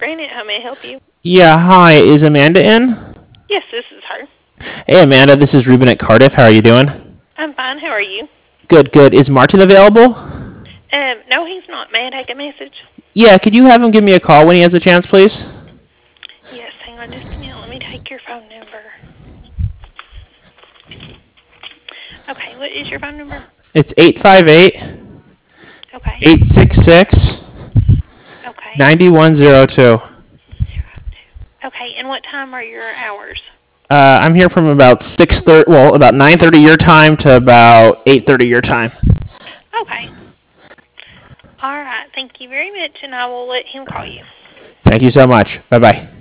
Granite. How may I help you? Yeah, hi. Is Amanda in? Yes, this is her. Hey, Amanda. This is Ruben at Cardiff. How are you doing? I'm fine. How are you? Good, good. Is Martin available? No, he's not. May I take a message? Yeah, could you have him give me a call when he has a chance, please? Yes, hang on just a minute. Let me take your phone number. Okay, what is your phone number? It's 858 Okay, 866 okay. 9102. Okay, and what time are your hours? I'm here from about 6:30, well, about 9:30 your time to about 8:30 your time. Okay. All right, thank you very much, and I will let him call you. Thank you so much. Bye-bye.